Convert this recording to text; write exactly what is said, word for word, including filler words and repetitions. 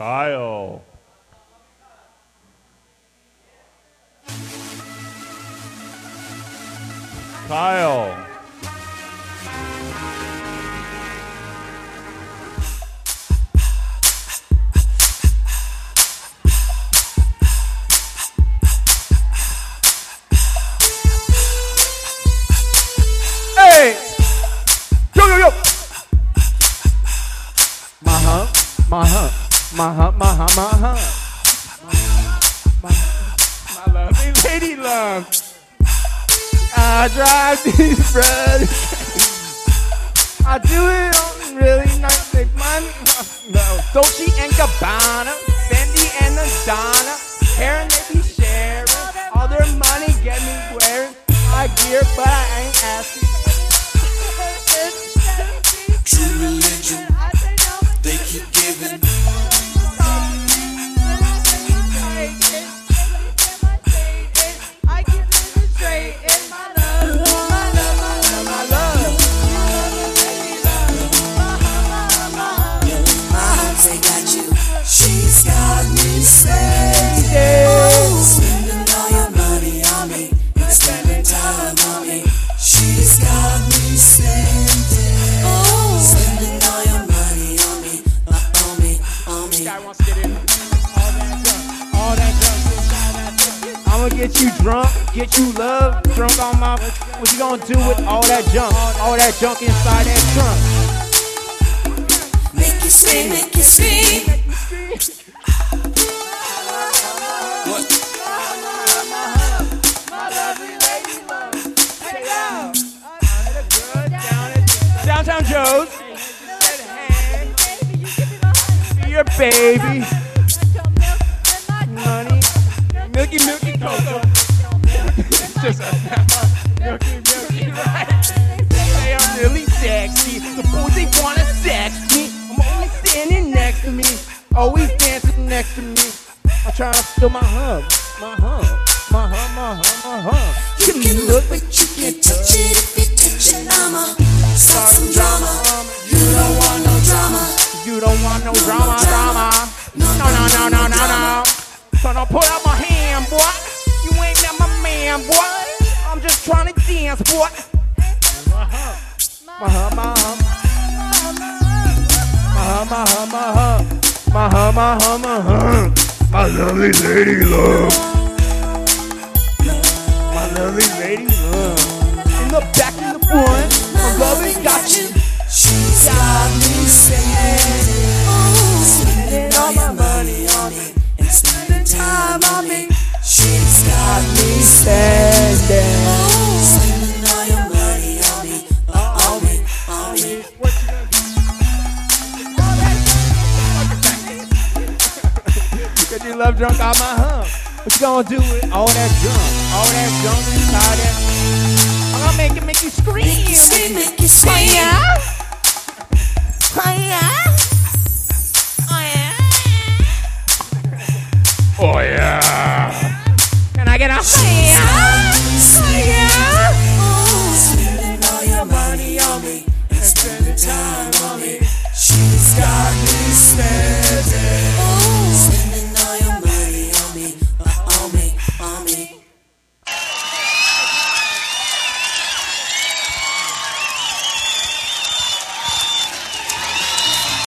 Kyle. Kyle. Hey! Yo, yo, yo! My hump, my hump, my hump, my hump, my hump. My, my lovely lady love. I drive these brothers. I do it on really nice, make money. No, Dolce and Gabbana, Fendi and Adana. Hair and they be sharing. All their money get me wearing my gear, but I ain't asking. True religion, they keep giving. I keep living straight in my love, my love, my love, my love. My heart, they got you. She's got me spending, spending all your money on me, and spending time on me. She's got me spending, spending all your money on me, uh, on me, on me. Guy wants to get in. All that junk, all that junk, inside that junk. I'ma get you drunk, get you love, drunk on my. What you gonna do with all that junk, all that junk inside that trunk? Make you scream, make you scream. What? Downtown Joe's. Be your baby. Money. Milky, milky cocoa. It's just a milky, milky, right? Say I'm really sexy. The boys, they wanna sex me. I'm always standing next to me. Always dancing next to me. I'm trying to feel my hug. My hug. My hug, my hug, my hug. You can look, but you can't touch it. If you touch it, I'ma start some drama. You don't want no drama. You don't want no drama, drama. No, no, no, no, no, no. So don't put up my hand, boy. You ain't not my man, boy. I'm just trying to dance, boy. My hum, my hum, my hum. My hum, my hum, my hum. My hum, my hum, my hum. My lovely lady love. My lovely lady love. In the back, in the front, my lovely got you. She's got me spending, spending all my money on me, and spending time on me. She's got me spending, spending all your money on me, uh, on me, on me. What you gonna do? Cause you love drunk on my hump. What you gonna do with all that drunk? All that drunk inside that. I'm gonna make it make you scream. Make you scream, make you scream. Oh yeah? Oh yeah? Oh yeah? Oh yeah. Can I get a Oh yeah?